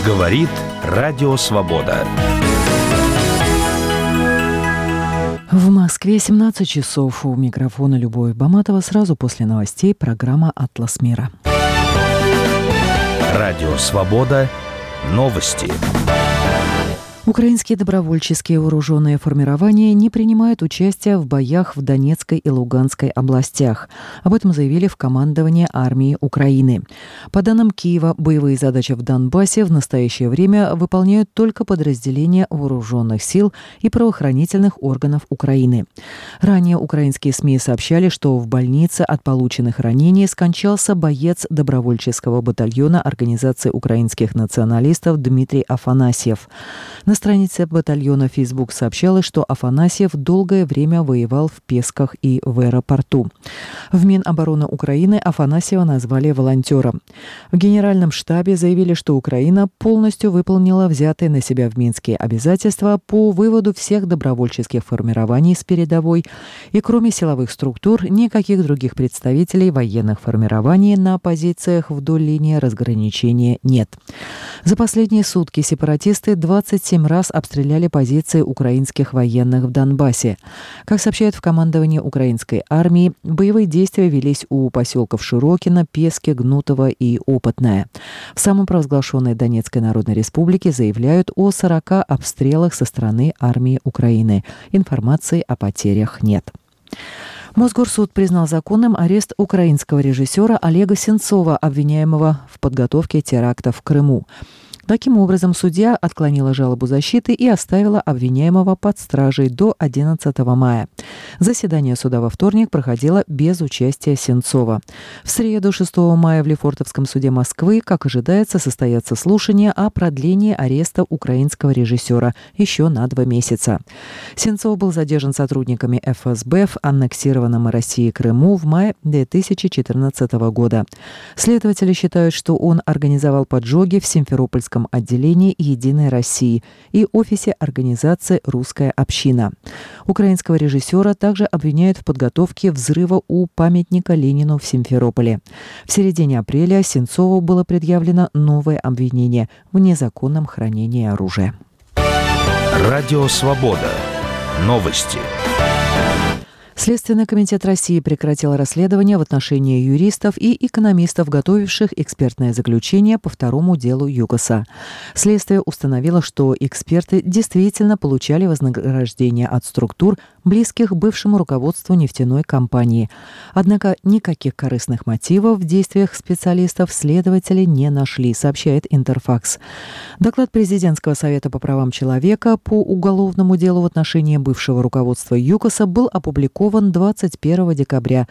Говорит Радио Свобода. В Москве 17 часов. У микрофона Любовь Баматова. Сразу после новостей программа «Атлас мира». Радио Свобода. Новости. Украинские добровольческие вооруженные формирования не принимают участия в боях в Донецкой и Луганской областях. Об этом заявили в командовании армии Украины. По данным Киева, боевые задачи в Донбассе в настоящее время выполняют только подразделения вооруженных сил и правоохранительных органов Украины. Ранее украинские СМИ сообщали, что в больнице от полученных ранений скончался боец добровольческого батальона Организации украинских националистов Дмитрий Афанасьев. На странице батальона в Facebook сообщалось, что Афанасьев долгое время воевал в Песках и в аэропорту. В Минобороны Украины Афанасьева назвали волонтером. В Генеральном штабе заявили, что Украина полностью выполнила взятые на себя в Минске обязательства по выводу всех добровольческих формирований с передовой, и кроме силовых структур никаких других представителей военных формирований на позициях вдоль линии разграничения нет. За последние сутки сепаратисты 27 раз обстреляли позиции украинских военных в Донбассе. Как сообщают в командовании украинской армии, боевые действия велись у поселков Широкино, Пески, Гнутово и Опытное. В самопровозглашенной Донецкой Народной Республике заявляют о 40 обстрелах со стороны армии Украины. Информации о потерях нет. Мосгорсуд признал законным арест украинского режиссера Олега Сенцова, обвиняемого в подготовке теракта в Крыму. Таким образом, судья отклонила жалобу защиты и оставила обвиняемого под стражей до 11 мая. Заседание суда во вторник проходило без участия Сенцова. В среду 6 мая в Лефортовском суде Москвы, как ожидается, состоятся слушания о продлении ареста украинского режиссера еще на 2 месяца. Сенцов был задержан сотрудниками ФСБ в аннексированном Россией Крыму в мае 2014 года. Следователи считают, что он организовал поджоги в Симферопольском отделении «Единой России» и офисе организации «Русская община». Украинского режиссера также обвиняют в подготовке взрыва у памятника Ленину в Симферополе. В середине апреля Сенцову было предъявлено новое обвинение в незаконном хранении оружия. Радио Свобода. Новости. Следственный комитет России прекратил расследование в отношении юристов и экономистов, готовивших экспертное заключение по второму делу ЮКОСа. Следствие установило, что эксперты действительно получали вознаграждение от структур, близких бывшему руководству нефтяной компании. Однако никаких корыстных мотивов в действиях специалистов следователи не нашли, сообщает Интерфакс. Доклад Президентского совета по правам человека по уголовному делу в отношении бывшего руководства ЮКОСа был опубликован 21 декабря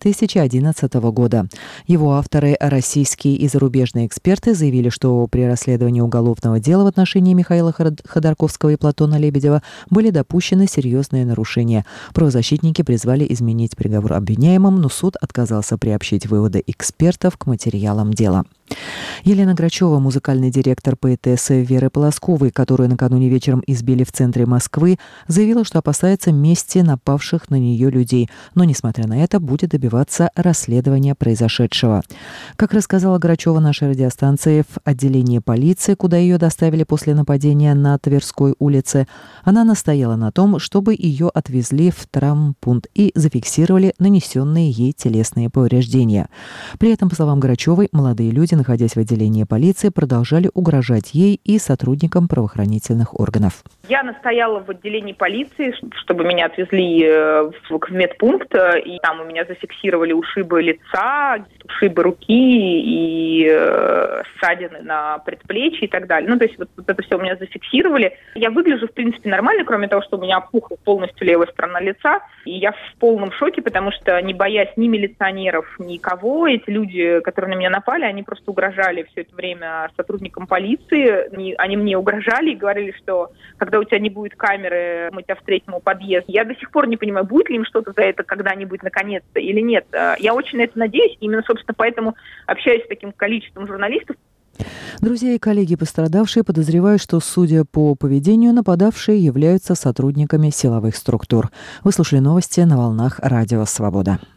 2011 года. Его авторы, российские и зарубежные эксперты, заявили, что при расследовании уголовного дела в отношении Михаила Ходорковского и Платона Лебедева были допущены серьезные нарушения. Правозащитники призвали изменить приговор обвиняемым, но суд отказался приобщить выводы экспертов к материалам дела. Елена Грачева, музыкальный директор поэтессы Веры Полосковой, которую накануне вечером избили в центре Москвы, заявила, что опасается мести напавших на нее людей, но, несмотря на это, будет добиваться расследования произошедшего. Как рассказала Грачева нашей радиостанции, в отделении полиции, куда ее доставили после нападения на Тверской улице, она настояла на том, чтобы ее отвезли в травмпункт и зафиксировали нанесенные ей телесные повреждения. При этом, по словам Грачевой, молодые люди, находясь в отделении полиции, продолжали угрожать ей и сотрудникам правоохранительных органов. Я настояла в отделении полиции, чтобы меня отвезли в медпункт, и там у меня зафиксировали ушибы лица, ушибы руки и ссадины на предплечье и так далее. Ну, то есть вот это все у меня зафиксировали. Я выгляжу, в принципе, нормально, кроме того, что у меня опухла полностью левая сторона лица, и я в полном шоке, потому что, не боясь ни милиционеров, никого, эти люди, которые на меня напали, они просто угрожали все это время сотрудникам полиции. Они мне угрожали и говорили, что когда у тебя не будет камеры, мы тебя встретим у подъезда. Я до сих пор не понимаю, будет ли им что-то за это когда-нибудь наконец-то или нет. Я очень на это надеюсь. Именно, собственно, поэтому общаюсь с таким количеством журналистов. Друзья и коллеги пострадавшие подозревают, что, судя по поведению, нападавшие являются сотрудниками силовых структур. Вы слушали новости на волнах Радио Свобода.